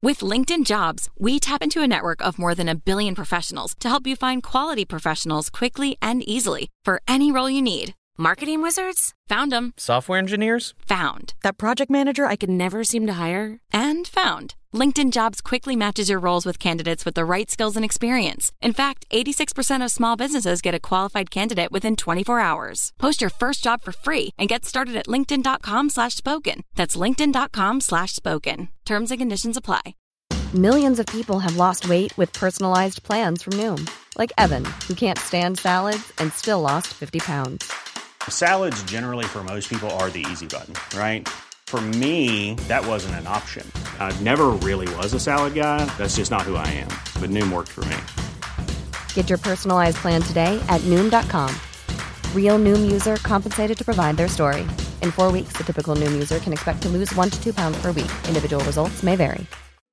With LinkedIn Jobs, we tap into a network of more than 1 billion professionals to help you find quality professionals quickly and easily for any role you need. Marketing wizards? Found them. Software engineers? Found. That project manager I could never seem to hire? And found. LinkedIn Jobs quickly matches your roles with candidates with the right skills and experience. In fact, 86% of small businesses get a qualified candidate within 24 hours. Post your first job for free and get started at linkedin.com/spoken. That's linkedin.com/spoken. Terms and conditions apply. Millions of people have lost weight with personalized plans from Noom. Like Evan, who can't stand salads and still lost 50 pounds. Salads generally for most people are the easy button, right? For me, that wasn't an option. I never really was a salad guy. That's just not who I am. But Noom worked for me. Get your personalized plan today at Noom.com. Real Noom user compensated to provide their story. In 4 weeks, the typical Noom user can expect to lose 1 to 2 pounds per week. Individual results may vary.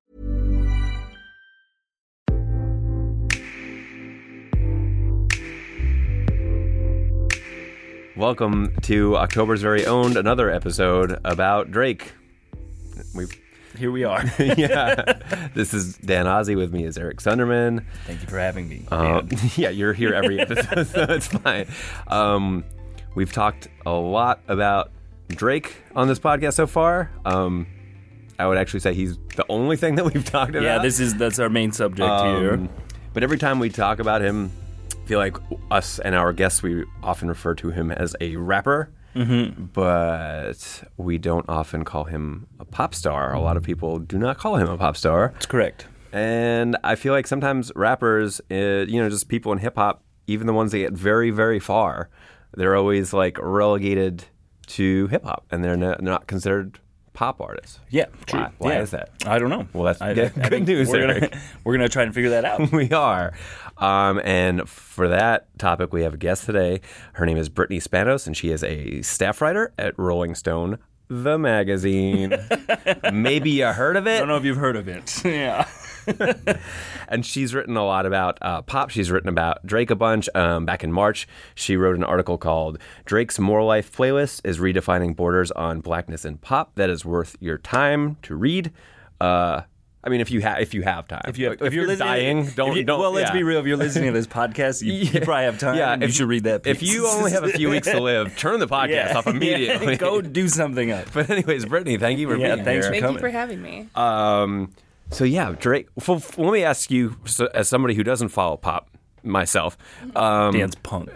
Welcome to October's very own another episode about Drake. Here we are. Yeah. This is Dan Ozzie. With me is Eric Sunderman. Thank you for having me. Yeah, you're here every episode, so it's fine. We've talked a lot about Drake on this podcast so far. I would actually say he's the only thing that we've talked about. Yeah, that's our main subject here. But every time we talk about him, I feel like us and our guests, we often refer to him as a rapper, but we don't often call him a pop star. A lot of people do not call him a pop star. That's correct. And I feel like sometimes rappers, just people in hip-hop, even the ones that get very, very far, they're always like relegated to hip-hop, and they're not considered pop artists. Yeah, true. Why is that? I don't know. Well, that's good news, Eric. We're going to try and figure that out. We are. And for that topic, we have a guest today. Her name is Brittany Spanos, and she is a staff writer at Rolling Stone, the magazine. Maybe you heard of it? I don't know if you've heard of it. Yeah. And she's written a lot about pop. She's written about Drake a bunch. Back in March, she wrote an article called "Drake's More Life Playlist is Redefining Borders on Blackness in Pop." That is worth your time to read. I mean, if you have time. If you're dying, don't. Well, let's be real. If you're listening to this podcast, you probably have time. Yeah, you should read that piece. If you only have a few weeks to live, turn the podcast off immediately. Go do something else. But anyways, Brittany, thank you for being here. Thanks for coming. Thank you for having me. So yeah, Drake. Let me ask you, as somebody who doesn't follow pop myself, Dan's punk.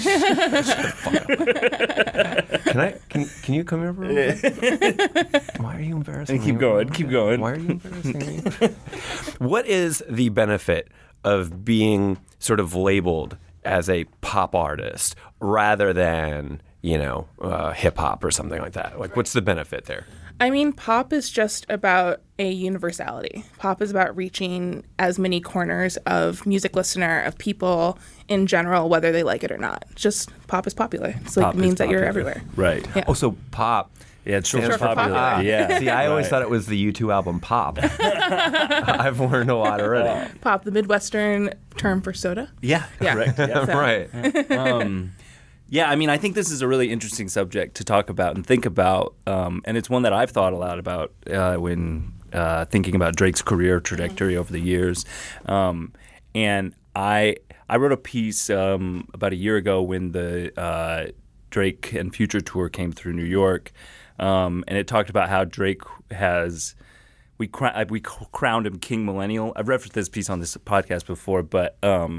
Can you come here for a minute? Why are you embarrassing me? Keep going. Why are you embarrassing me? What is the benefit of being sort of labeled as a pop artist rather than hip hop or something like that? Like, what's the benefit there? I mean, pop is just about a universality. Pop is about reaching as many corners of music listener, of people in general, whether they like it or not. Just pop is popular. It's like, it means that you're everywhere. Right. Yeah. Oh, so pop. Yeah, it's short for popular. Yeah. See, I always thought it was the U2 album Pop. I've learned a lot already. Pop, the Midwestern term for soda. Yeah. Correct. Yeah. Right. Yeah, I mean, I think this is a really interesting subject to talk about and think about, and it's one that I've thought a lot about when thinking about Drake's career trajectory over the years. And I wrote a piece about a year ago when the Drake and Future tour came through New York, and it talked about how Drake has we crowned him King Millennial. I've referenced this piece on this podcast before, but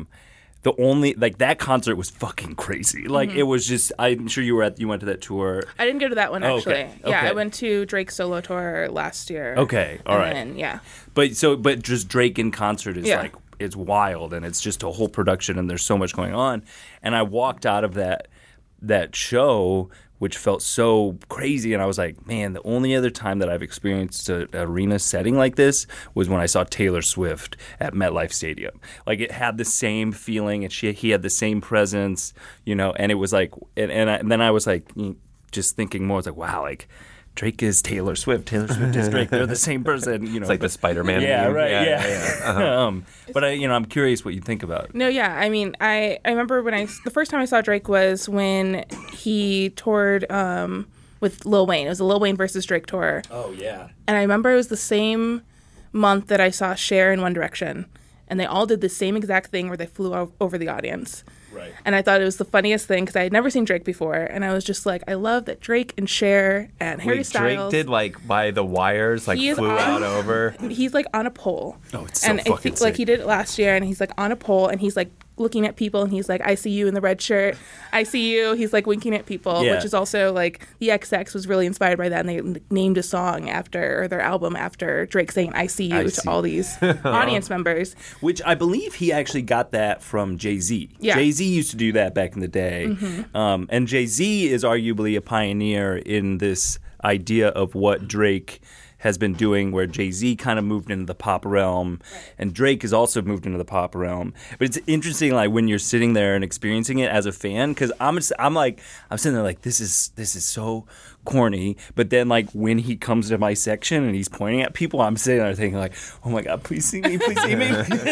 that concert was fucking crazy. Like it was just. I'm sure you went to that tour. I didn't go to that one actually. Okay. Yeah, I went to Drake's solo tour last year. Okay, all right. And yeah. But just Drake in concert is like it's wild, and it's just a whole production, and there's so much going on. And I walked out of that show, which felt so crazy, and I was like, man, the only other time that I've experienced an arena setting like this was when I saw Taylor Swift at MetLife Stadium. Like, it had the same feeling, and he had the same presence, and it was like, and then I was like, just thinking more, I was like, wow, like, Drake is Taylor Swift is Drake. They're the same person, It's like the Spider-Man Yeah, meme. right, yeah. Uh-huh. But I'm curious what you think about it. No, yeah. I mean, I remember the first time I saw Drake was when he toured with Lil Wayne. It was a Lil Wayne versus Drake tour. Oh, yeah. And I remember it was the same month that I saw Cher and One Direction, and they all did the same exact thing where they flew over the audience. Right. And I thought it was the funniest thing because I had never seen Drake before, and I was just like, I love that Drake and Cher and Harry Styles. Drake did like by the wires, like flew out over. He's like on a pole. Oh, it's so fucking sick. Like he did it last year, and he's like on a pole, and he's like looking at people, and he's like, I see you in the red shirt. I see you. He's like winking at people, Yeah. which is also like the XX was really inspired by that, and they named a song after, or their album after Drake saying I see you to all these audience members. Which I believe he actually got that from Jay-Z. Yeah. Jay-Z used to do that back in the day. And Jay-Z is arguably a pioneer in this idea of what Drake has been doing, where Jay-Z kind of moved into the pop realm, and Drake has also moved into the pop realm. But it's interesting, like when you're sitting there and experiencing it as a fan, because I'm sitting there like this is so corny. But then like when he comes to my section and he's pointing at people, I'm sitting there thinking like, oh my god, please see me, please see me.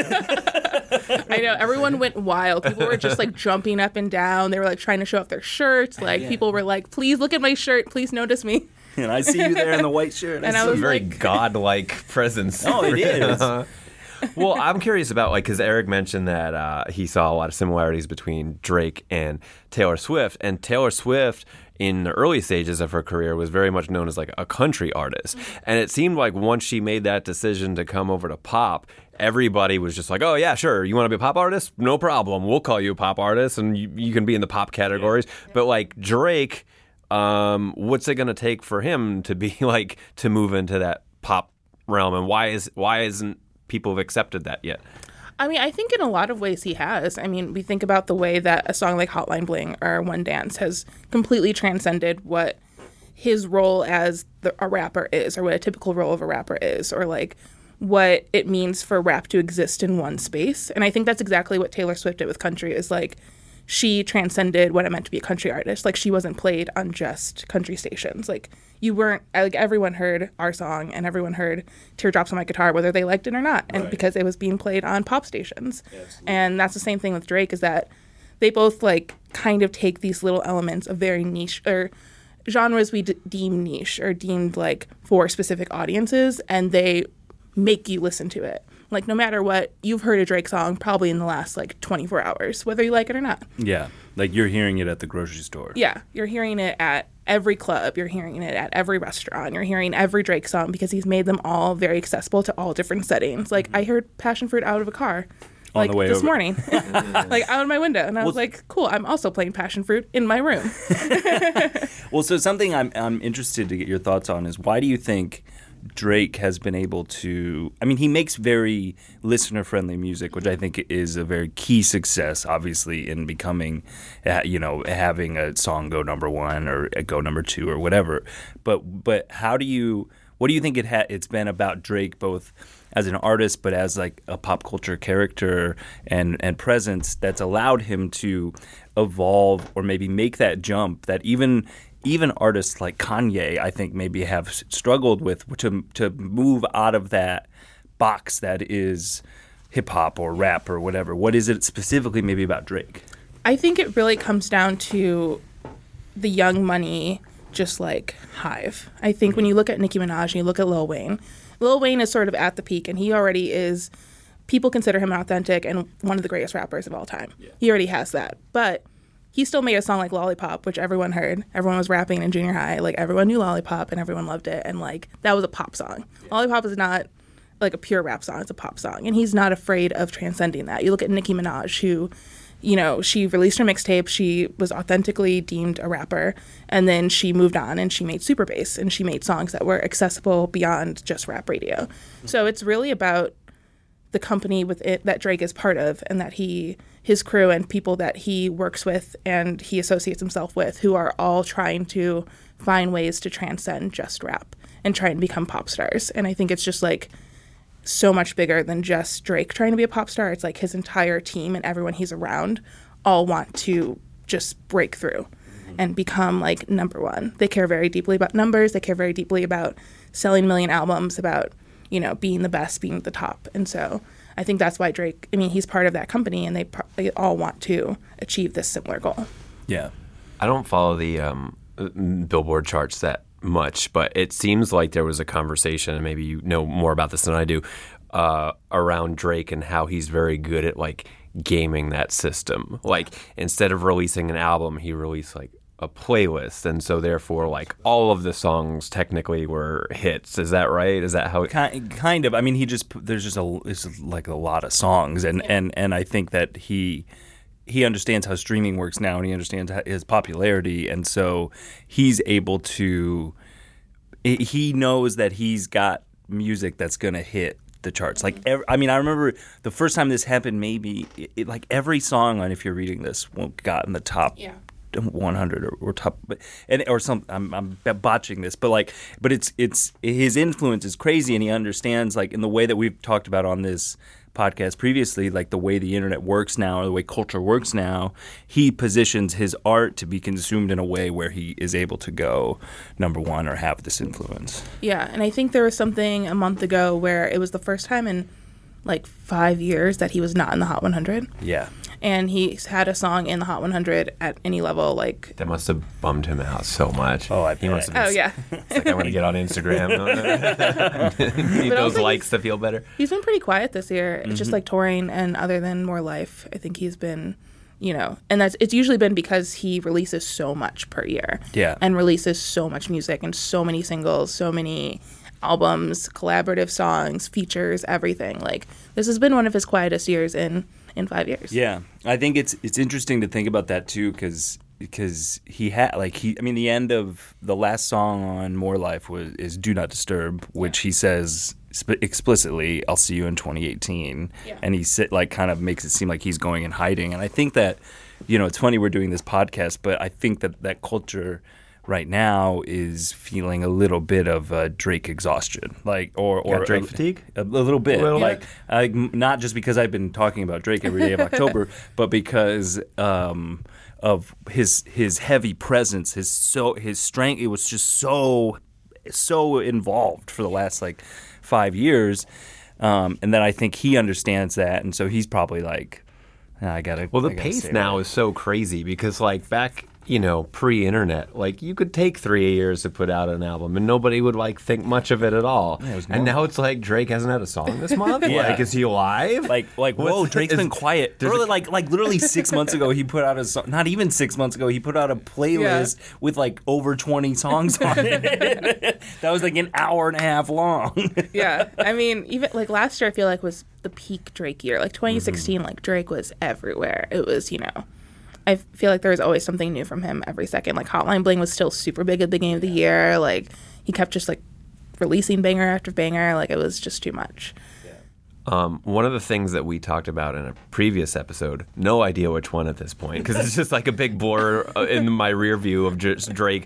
I know, everyone went wild. People were just like jumping up and down. They were like trying to show off their shirts. Like people were like, please look at my shirt, please notice me. And I see you there in the white shirt. And I was Very like, godlike presence. Oh, it is. Well, I'm curious about, like, because Eric mentioned that he saw a lot of similarities between Drake and Taylor Swift. And Taylor Swift, in the early stages of her career, was very much known as, like, a country artist. And it seemed like once she made that decision to come over to pop, everybody was just like, oh, yeah, sure. You want to be a pop artist? No problem. We'll call you a pop artist, and you can be in the pop categories. Yeah. But, like, Drake, what's it going to take for him to be, like, to move into that pop realm? And why isn't people have accepted that yet? I mean, I think in a lot of ways he has. I mean, we think about the way that a song like Hotline Bling or One Dance has completely transcended what his role as a rapper is, or what a typical role of a rapper is, or like what it means for rap to exist in one space. And I think that's exactly what Taylor Swift did with country, is like she transcended what it meant to be a country artist. Like, she wasn't played on just country stations. Like, you weren't, like, everyone heard our song and everyone heard Teardrops on My Guitar, whether they liked it or not, and because it was being played on pop stations. Absolutely. And that's the same thing with Drake, is that they both, like, kind of take these little elements of very niche, or genres we deem niche, or deemed, like, for specific audiences, and they make you listen to it. Like, no matter what, you've heard a Drake song probably in the last, like, 24 hours, whether you like it or not. Yeah. Like, you're hearing it at the grocery store. Yeah. You're hearing it at every club. You're hearing it at every restaurant. You're hearing every Drake song because he's made them all very accessible to all different settings. Like, I heard Passion Fruit out of a car, like, on the way this over. morning. Like, out of my window. And I was like, cool, I'm also playing Passion Fruit in my room. Well, so something I'm interested to get your thoughts on is, why do you think Drake has been able to, I mean, he makes very listener-friendly music, which I think is a very key success, obviously, in becoming, having a song go number one or go number two or whatever. But what do you think it's been about Drake, both as an artist but as like a pop culture character and presence, that's allowed him to evolve or maybe make that jump that even artists like Kanye, I think, maybe have struggled with, to move out of that box that is hip hop or rap or whatever? What is it specifically maybe about Drake? I think it really comes down to the Young Money, just like hive. I think when you look at Nicki Minaj and you look at Lil Wayne is sort of at the peak, and he already is, people consider him authentic and one of the greatest rappers of all time. Yeah. He already has that. But he still made a song like Lollipop, which everyone heard. Everyone was rapping in junior high. Like, everyone knew Lollipop and everyone loved it. And, like, that was a pop song. Yeah. Lollipop is not, like, a pure rap song. It's a pop song. And he's not afraid of transcending that. You look at Nicki Minaj, who, she released her mixtape. She was authentically deemed a rapper. And then she moved on and she made Super Bass. And she made songs that were accessible beyond just rap radio. Mm-hmm. So it's really about the company with it that Drake is part of, and that his crew and people that he works with and he associates himself with, who are all trying to find ways to transcend just rap and try and become pop stars. And I think it's just like so much bigger than just Drake trying to be a pop star. It's like his entire team and everyone he's around all want to just break through and become like number one. They care very deeply about numbers. They care very deeply about selling 1 million albums, about being the best, being at the top. And so I think that's why Drake, he's part of that company, and they all want to achieve this similar goal. Yeah. I don't follow the Billboard charts that much, but it seems like there was a conversation, and maybe you know more about this than I do, around Drake and how he's very good at like gaming that system. Like instead of releasing an album, he released like a playlist, and so therefore like all of the songs technically were hits. Is that right? Is that how it kind of? I mean, there's just it's like a lot of songs, and I think that he understands how streaming works now, and he understands his popularity, and so he's able to. He knows that he's got music that's going to hit the charts. Like, I remember the first time this happened. Maybe like every song on "If You're Reading This" got in the top 100 or top, or some. I'm botching this, but it's his influence is crazy, and he understands like in the way that we've talked about on this podcast previously, like the way the internet works now or the way culture works now, he positions his art to be consumed in a way where he is able to go number one or have this influence. Yeah, and I think there was something a month ago where it was the first time in like 5 years that he was not in the Hot 100. Yeah. And he's had a song in the Hot 100 at any level, like... That must have bummed him out so much. He must have been, yeah. It's like, I want to get on Instagram. Need those likes to feel better. He's been pretty quiet this year. It's just like touring, and other than More Life, I think he's been, and it's usually been because he releases so much per year. Yeah. And releases so much music and so many singles, so many albums, collaborative songs, features, everything. Like, this has been one of his quietest years in 5 years. Yeah, I think it's interesting to think about that too, because he had the end of the last song on More Life is "Do Not Disturb," which he says explicitly, "I'll see you in 2018," and he kind of makes it seem like he's going and hiding. And I think that it's funny we're doing this podcast, but I think that culture right now is feeling a little bit of Drake exhaustion, or Drake fatigue, a little bit, not just because I've been talking about Drake every day of October, but because of his heavy presence, his strength. It was just so involved for the last 5 years, and then I think he understands that, and so he's probably like, I gotta. Well, the pace now is so crazy because back. Pre-internet, you could take 3 years to put out an album and nobody would think much of it at all. Yeah, and now it's Drake hasn't had a song this month. Yeah. Is he alive? Whoa, Drake's been quiet. Literally 6 months ago, he put out a song. Not even 6 months ago, he put out a playlist with over 20 songs on it. That was an hour and a half long. Yeah, I mean, even last year, I feel was the peak Drake year. 2016, Drake was everywhere. It was, I feel like there was always something new from him every second. Hotline Bling was still super big at the beginning of the year. He kept just releasing banger after banger. It was just too much. One of the things that we talked about in a previous episode, no idea which one at this point, because it's just a big blur in my rear view of just Drake.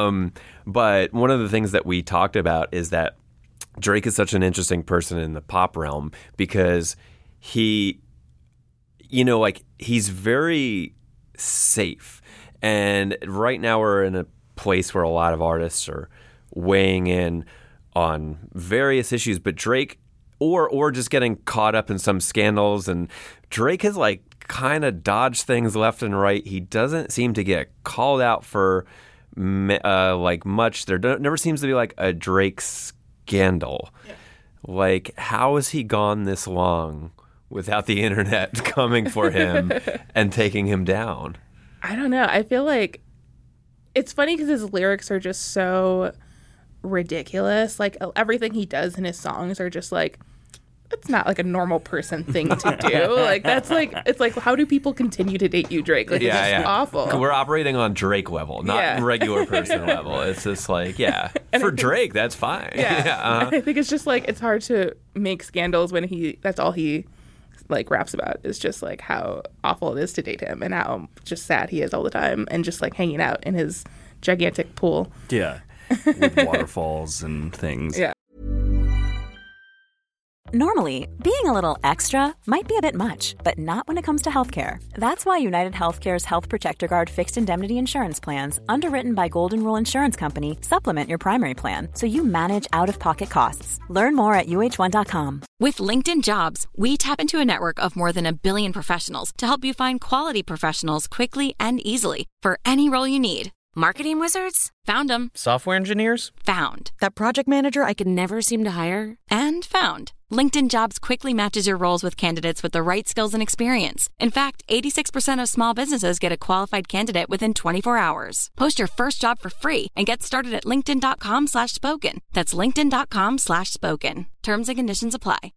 But one of the things that we talked about is that Drake is such an interesting person in the pop realm because he, he's very safe. And right now we're in a place where a lot of artists are weighing in on various issues, but Drake or just getting caught up in some scandals, and Drake has kind of dodged things left and right. He doesn't seem to get called out for much. There never seems to be a Drake scandal. Yeah. How has he gone this long without the internet coming for him and taking him down? I don't know. I feel it's funny because his lyrics are just so ridiculous. Everything he does in his songs are just it's not a normal person thing to do. That's it's how do people continue to date you, Drake? It's awful. We're operating on Drake level, not regular person level. It's just for Drake, that's fine. Yeah. I think it's just it's hard to make scandals when that's all he raps about is just how awful it is to date him and how just sad he is all the time and just hanging out in his gigantic pool. Yeah. With waterfalls and things. Yeah. Normally, being a little extra might be a bit much, but not when it comes to healthcare. That's why United Healthcare's Health Protector Guard fixed indemnity insurance plans, underwritten by Golden Rule Insurance Company, supplement your primary plan so you manage out-of-pocket costs. Learn more at UH1.com. With LinkedIn Jobs, we tap into a network of more than 1 billion professionals to help you find quality professionals quickly and easily for any role you need. Marketing wizards? Found them. Software engineers? Found. That project manager I could never seem to hire? And found. LinkedIn Jobs quickly matches your roles with candidates with the right skills and experience. In fact, 86% of small businesses get a qualified candidate within 24 hours. Post your first job for free and get started at linkedin.com/spoken. That's linkedin.com/spoken. Terms and conditions apply.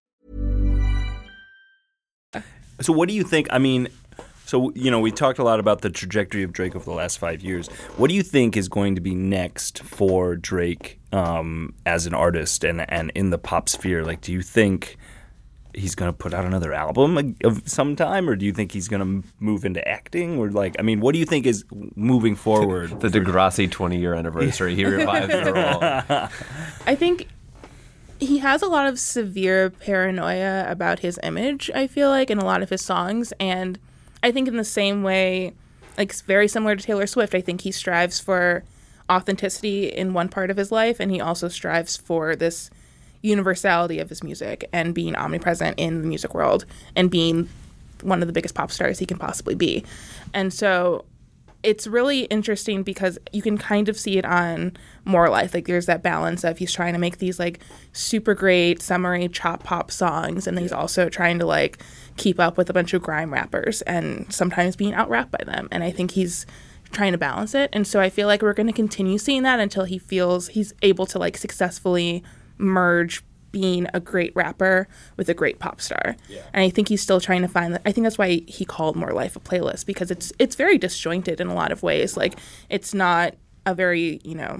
So what do you think? I mean, so, we talked a lot about the trajectory of Drake over the last 5 years. What do you think is going to be next for Drake as an artist and in the pop sphere? Like, do you think he's going to put out another album of some time, or do you think he's going to move into acting? Or what do you think is moving forward? The Degrassi 20-year anniversary, he revives the role. I think he has a lot of severe paranoia about his image, I feel like, in a lot of his songs. And I think in the same way, like very similar to Taylor Swift, I think he strives for authenticity in one part of his life, and he also strives for this universality of his music and being omnipresent in the music world and being one of the biggest pop stars he can possibly be. And so it's really interesting because you can kind of see it on More Life. Like there's that balance of he's trying to make these like super great summery chop pop songs, and then he's also trying to like keep up with a bunch of grime rappers and sometimes being out-rapped by them. And I think he's trying to balance it. And so I feel like we're going to continue seeing that until he feels he's able to like successfully merge being a great rapper with a great pop star. Yeah. And I think he's still trying to find that. I think that's why he called More Life a playlist, because it's very disjointed in a lot of ways. Like it's not a very,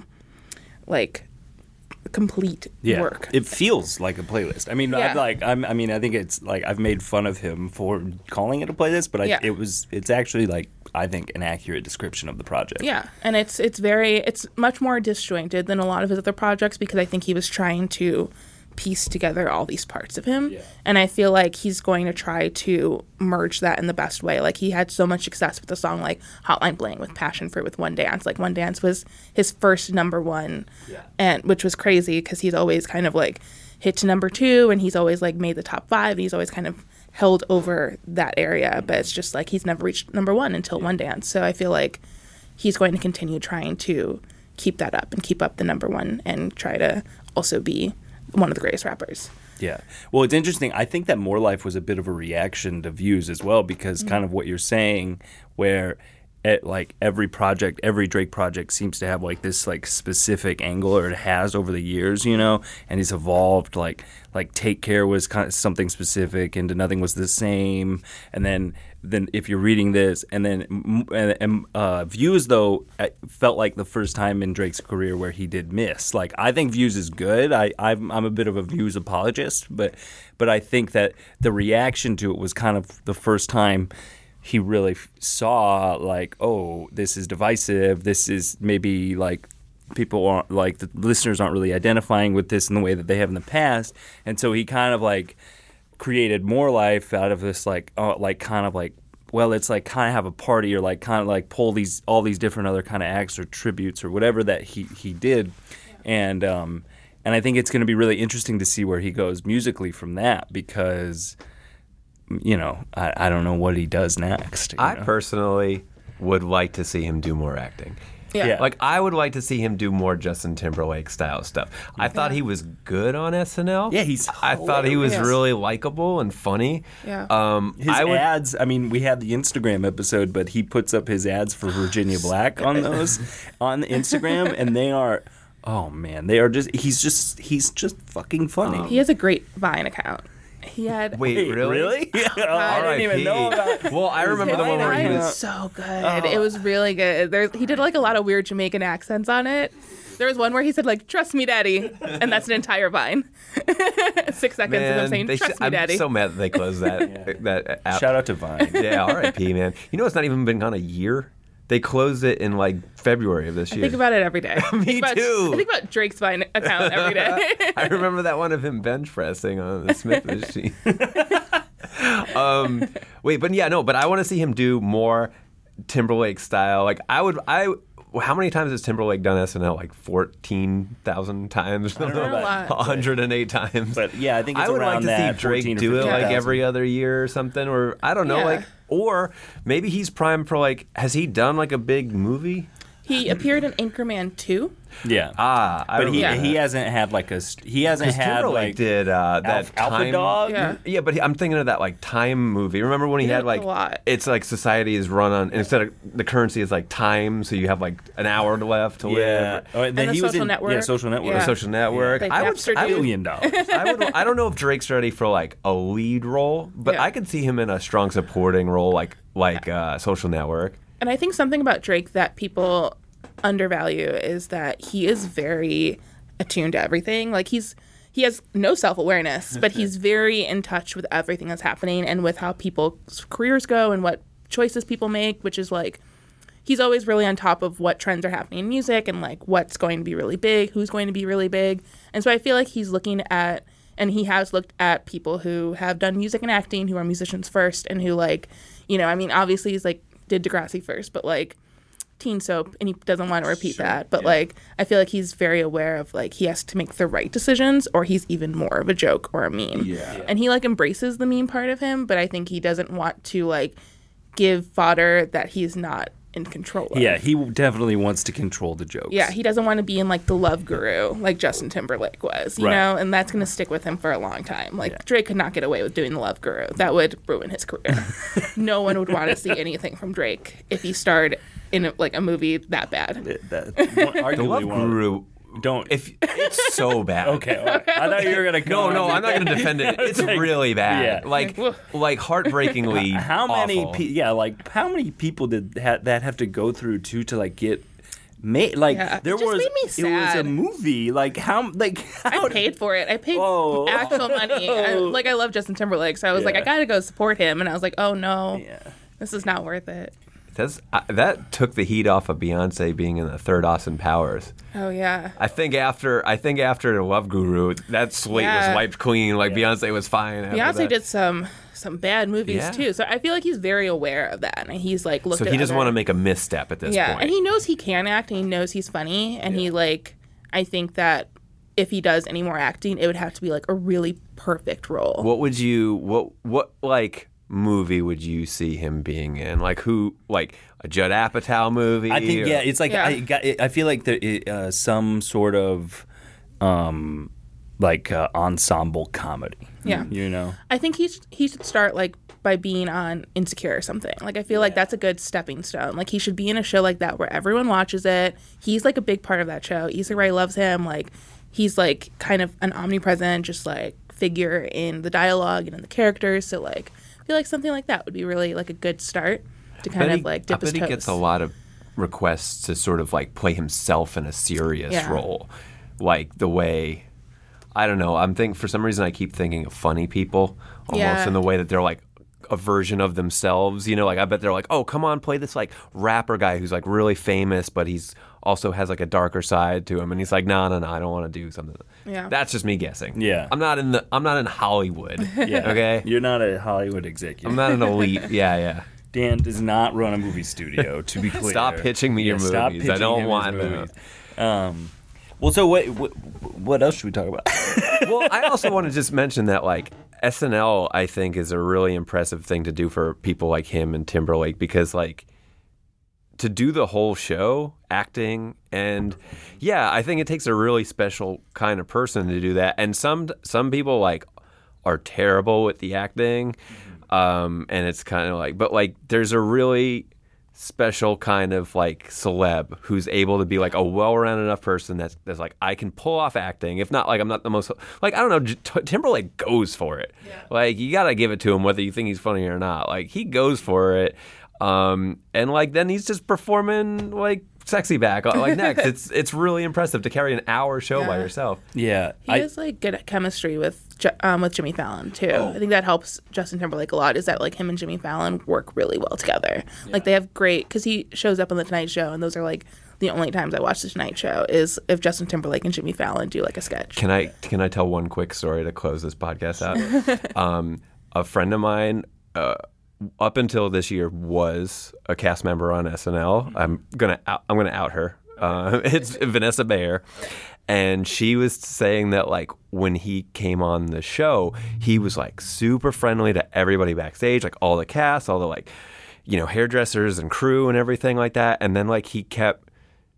like complete work. It feels like a playlist. I mean, I think it's like I've made fun of him for calling it a playlist, but it's actually like I think an accurate description of the project. Yeah, and it's much more disjointed than a lot of his other projects because I think he was trying to piece together all these parts of him. Yeah. And I feel like he's going to try to merge that in the best way. Like he had so much success with a song like Hotline Bling, with Passion Fruit, with One Dance. Like One Dance was his first number one, and which was crazy because he's always kind of like hit to number 2 and he's always like made the top 5 and he's always kind of held over that area. But it's just like he's never reached number 1 until One Dance. So I feel like he's going to continue trying to keep that up and keep up the number 1 and try to also be one of the greatest rappers. Yeah. Well, it's interesting. I think that More Life was a bit of a reaction to Views as well, because kind of what you're saying, where like every Drake project seems to have like this like specific angle, or it has over the years, and he's evolved. Like Take Care was kind of something specific, and Nothing Was the Same, and then if you're reading this, and then Views though felt like the first time in Drake's career where he did miss. Like I think Views is good. I'm a bit of a Views apologist, but I think that the reaction to it was kind of the first time he really saw like, oh, this is divisive. This is maybe like people aren't like the listeners aren't really identifying with this in the way that they have in the past, and so he kind of like created More Life out of this like kind of like, well, it's like kind of have a party, or like kind of like pull all these different other kind of acts or tributes or whatever that he did, and I think it's going to be really interesting to see where he goes musically from that, because I don't know what he does next. I personally would like to see him do more acting. Yeah. Like, I would like to see him do more Justin Timberlake style stuff. I thought he was good on SNL. Yeah, he's I thought he was really likable and funny. Yeah. His ads, I mean, we had the Instagram episode, but he puts up his ads for Virginia Black on those on Instagram, and they are, oh man, they are he's just fucking funny. He has a great Vine account. He had. Wait, really? I didn't even know about. Well, I remember the one where he was so good. It was really good. He did like a lot of weird Jamaican accents on it. There was one where he said like "Trust me, Daddy," and that's an entire Vine. 6 seconds of him saying "Trust me, Daddy." I'm so mad that they closed that that app. Shout out to Vine. Yeah, R.I.P. man. It's not even been gone a year. They closed it in like February of this year. I think about it every day. Me too. I think about Drake's Vine account every day. I remember that one of him bench pressing on the Smith machine. But I want to see him do more Timberlake style. Like how many times has Timberlake done SNL? Like 14,000 times? I don't know about 108 times. But yeah, I think it's I would around like to that. see Drake do it like every other year or something, or I don't know, or maybe he's primed for like. Has he done like a big movie? He appeared in Anchorman 2. Yeah. But he hasn't had like Timberlake like did that Alpha time Dog. Yeah. But I'm thinking of that like Time movie. Remember when he had like a lot. it's like society is run on instead of the currency is like time, so you have like an hour left to live. Oh, then the he was Social in Network. Social Network. The Yeah. Social Network. Like I would Napster I dude. would- $1 billion. I don't know if Drake's ready for like a lead role, but Yeah. I could see him in a strong supporting role like Social Network. And I think something about Drake that people undervalue is that he is very attuned to everything. Like he has no self-awareness, but he's very in touch with everything that's happening and with how people's careers go and what choices people make, which is like he's always really on top of what trends are happening in music and like what's going to be really big, who's going to be really big. And so I feel like he's looking at, and he has looked at people who have done music and acting, who are musicians first, and who like, you know, I mean, obviously he's like did Degrassi first, but like Teen Soap, and he doesn't want to repeat that. But like, I feel like he's very aware of like he has to make the right decisions, or he's even more of a joke or a meme. Yeah. And he like embraces the meme part of him, but I think he doesn't want to like give fodder that he's not in control of. Yeah, he definitely wants to control the jokes. Yeah, he doesn't want to be in like the love guru like Justin Timberlake was, you Right. know, and that's going to stick with him for a long time. Like Drake could not get away with doing the love guru. That would ruin his career. No one would want to see anything from Drake if he starred in a movie that bad. Arguably The Love one of- Guru. Don't. If it's so bad. Okay, all right. I thought you were gonna come. No, I'm not going to defend it. It's really bad. Yeah. Like heartbreakingly. How many? awful. How many people did that have to go through to like get? Like Yeah, there it just was. made me It was a sad. movie. Like how? I paid for it. I paid Oh. actual money. I love Justin Timberlake, so I was like, Yeah. I gotta go support him. And I was like, oh no, Yeah. this is not worth it. That took the heat off of Beyonce being in the third Austin Powers. Oh yeah. I think after the Love Guru, that slate was Yeah. wiped clean. Like Beyonce was fine. after Beyonce that. did some bad movies Yeah. too, so I feel like he's very aware of that, and he's like looked. So at he doesn't other- want to make a misstep at this Yeah, point. and he knows he can act, and he knows he's funny, and he like. I think that if he does any more acting, it would have to be like a really perfect role. What would you what like movie would you see him being in? Like who? Like a Judd Apatow movie? I think or- it's like Yeah. I feel like there some sort of ensemble comedy. Yeah. You know. I think he should start like by being on Insecure or something. Like I feel like that's a good stepping stone. Like he should be in a show like that where everyone watches it. He's like a big part of that show. Issa Rae loves him. Like he's like kind of an omnipresent, just like figure in the dialogue and in the characters. So like I feel like something like that would be really like a good start to kind of like dip his I bet toes. he gets a lot of requests to sort of like play himself in a serious Yeah. role, like the way. I don't know. For some reason I keep thinking of Funny People, almost Yeah. in the way that they're like a version of themselves. You know, like I bet they're like, oh, come on, play this like rapper guy who's like really famous, but he's also has like a darker side to him, and he's like, no, I don't want to do something. Yeah. That's just me guessing. Yeah. I'm not in Hollywood. Yeah. Okay. You're not a Hollywood executive. I'm not an elite. Yeah. Dan does not run a movie studio. To be clear, Stop pitching me your stop movies. I pitching don't him want his them. movies. Well, so what else should we talk about? Well, I also want to just mention that like SNL, I think, is a really impressive thing to do for people like him and Timberlake, because like to do the whole show, acting, and I think it takes a really special kind of person to do that. And some people like are terrible with the acting, and it's kind of like, but like there's a really special kind of like celeb who's able to be like a well-rounded enough person that's like, I can pull off acting. If not, like I'm not the most, like, I don't know, Timberlake goes for it. Like you gotta give it to him whether you think he's funny or not. Like he goes for it, and like then he's just performing like sexy back like next. It's really impressive to carry an hour show by yourself. Yeah, He has like good chemistry with Jimmy Fallon too. I think that helps Justin Timberlake a lot. Is that like him and Jimmy Fallon work really well together? Like they have great, because he shows up on the Tonight Show, and those are like the only times I watch the Tonight Show is if Justin Timberlake and Jimmy Fallon do like a sketch. Can I tell one quick story to close this podcast out? A friend of mine, up until this year, was a cast member on SNL. I'm gonna out her. It's Vanessa Bayer, and she was saying that like when he came on the show, he was like super friendly to everybody backstage, like all the cast, all the like, you know, hairdressers and crew and everything like that. And then like he kept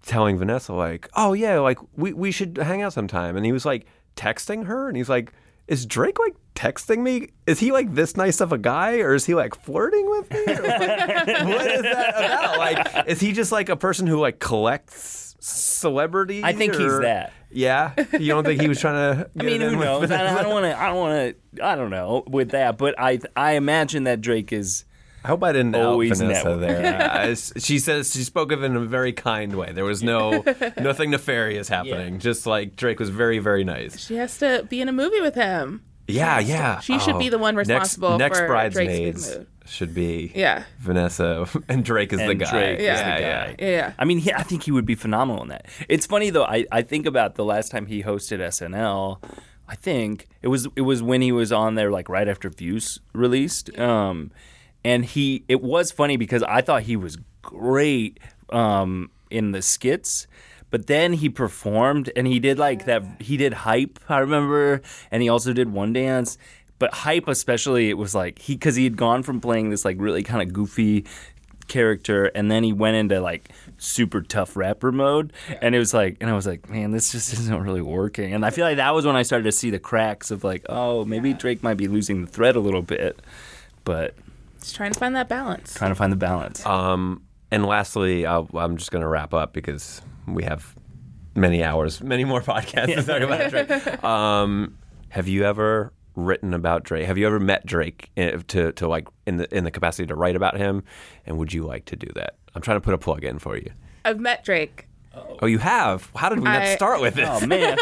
telling Vanessa, like, oh, yeah, like, we should hang out sometime. And he was, like, texting her. And he's like, is Drake, like, texting me? Is he, like, this nice of a guy? Or is he, like, flirting with me? Or, like, what is that about? Like, is he just, like, a person who, like, collects celebrities? I think he's that. Yeah? You don't think he was trying to get who knows? I don't know with that. But I imagine that Drake is... I hope I didn't always out Vanessa there. She says she spoke of it in a very kind way. There was nothing nefarious happening. Yeah. Just like Drake was very, very nice. She has to be in a movie with him. Yeah. She should be the one responsible next for Bridesmaids Drake's mood. Should be Vanessa, and Drake is the guy. Drake is the guy. Yeah. I mean, I think he would be phenomenal in that. It's funny though. I think about the last time he hosted SNL. I think it was when he was on there like right after Views released. And it was funny because I thought he was great in the skits, but then he performed and he did like that. He did Hype, I remember, and he also did One Dance. But Hype especially, it was like because he had gone from playing this like really kind of goofy character, and then he went into like super tough rapper mode, and it was like, and I was like, man, this just isn't really working. And I feel like that was when I started to see the cracks of like, oh, maybe Drake might be losing the thread a little bit, but. Just trying to find that balance. Trying to find the balance. And lastly, I'm just going to wrap up because we have many more podcasts to talk about Drake. Have you ever written about Drake? Have you ever met Drake to like in the capacity to write about him? And would you like to do that? I'm trying to put a plug in for you. I've met Drake. Oh, you have? How did we not start with this? Oh, man.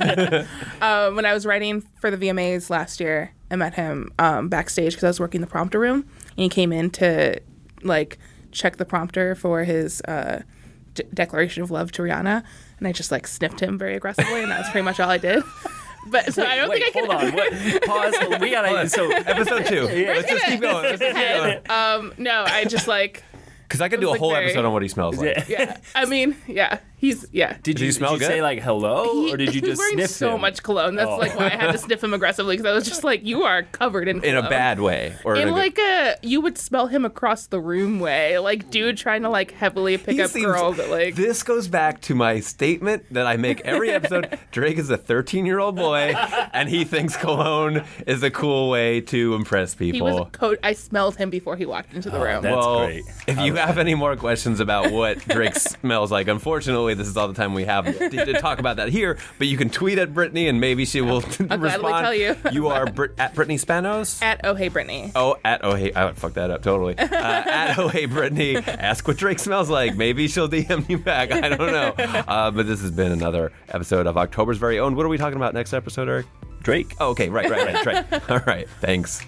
When I was writing for the VMAs last year, I met him backstage because I was working the prompter room. And he came in to, like, check the prompter for his declaration of love to Rihanna. And I just, like, sniffed him very aggressively, and that was pretty much all I did. But so I don't think I can... Hold on. Pause. We gotta... So, episode 2. Let's just keep going. No, I just, like... Because I could do a whole episode on what he smells like. Yeah. I mean, yeah. He's, yeah. Did you smell good? Did you say, like, hello? Or did you just sniff him? He was wearing so much cologne. That's, like, why I had to sniff him aggressively. Because I was just like, you are covered in cologne. In a bad way. Or in like you would smell him across the room way. Like, dude trying to, like, heavily pick up girls. That, like... This goes back to my statement that I make every episode. Drake is a 13-year-old boy, and he thinks cologne is a cool way to impress people. He was I smelled him before he walked into the room. That's great. If you have any more questions about what Drake smells like, unfortunately, this is all the time we have to talk about that here, but you can tweet at Brittany and maybe she will respond. Gladly tell you. You are at Brittany Spanos? At Oh Hey Brittany. Oh, at Oh Hey. I would fuck that up totally. At Oh Hey Brittany. Ask what Drake smells like. Maybe she'll DM you back. I don't know. But this has been another episode of October's Very Own. What are we talking about next episode, Eric? Drake. Oh, okay. Right. Drake. All right. Thanks.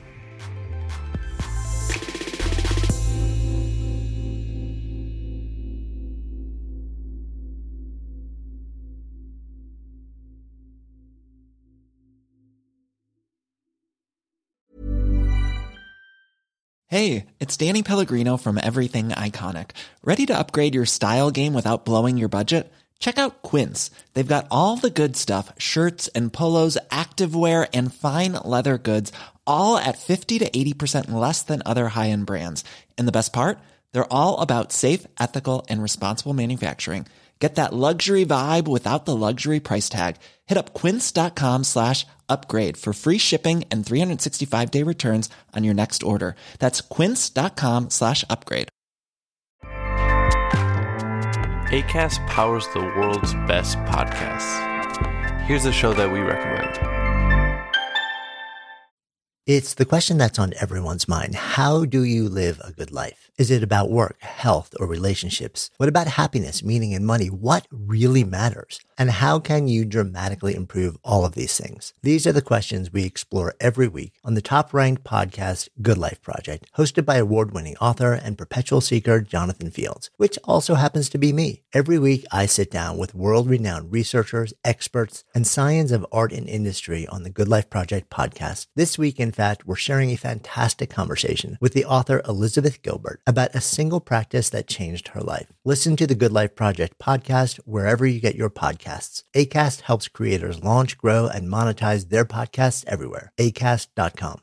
Hey, it's Danny Pellegrino from Everything Iconic. Ready to upgrade your style game without blowing your budget? Check out Quince. They've got all the good stuff, shirts and polos, activewear, and fine leather goods, all at 50 to 80% less than other high-end brands. And the best part? They're all about safe, ethical, and responsible manufacturing. Get that luxury vibe without the luxury price tag. Hit up quince.com/upgrade for free shipping and 365-day returns on your next order. That's quince.com/upgrade. Acast powers the world's best podcasts. Here's a show that we recommend. It's the question that's on everyone's mind. How do you live a good life? Is it about work, health, or relationships? What about happiness, meaning, and money? What really matters? And how can you dramatically improve all of these things? These are the questions we explore every week on the top-ranked podcast, Good Life Project, hosted by award-winning author and perpetual seeker Jonathan Fields, which also happens to be me. Every week, I sit down with world-renowned researchers, experts, and science of art and industry on the Good Life Project podcast. This week, in fact, we're sharing a fantastic conversation with the author Elizabeth Gilbert about a single practice that changed her life. Listen to the Good Life Project podcast wherever you get your podcasts. Acast helps creators launch, grow, and monetize their podcasts everywhere. Acast.com.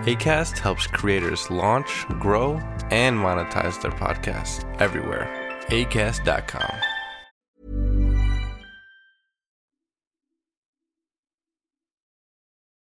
Acast helps creators launch, grow, and monetize their podcasts everywhere. ACAST.com.